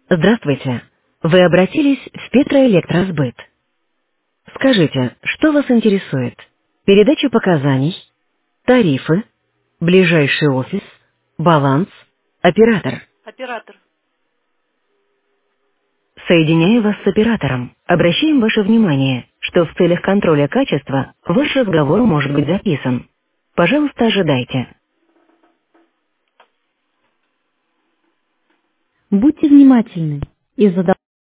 Здравствуйте. Вы обратились в Петроэлектросбыт. Скажите, что вас интересует? Передача показаний, тарифы, ближайший офис, баланс, оператор. Оператор. Соединяю вас с оператором. Обращаем ваше внимание, что в целях контроля качества ваш разговор может быть записан. Пожалуйста, ожидайте. Будьте внимательны и задавайте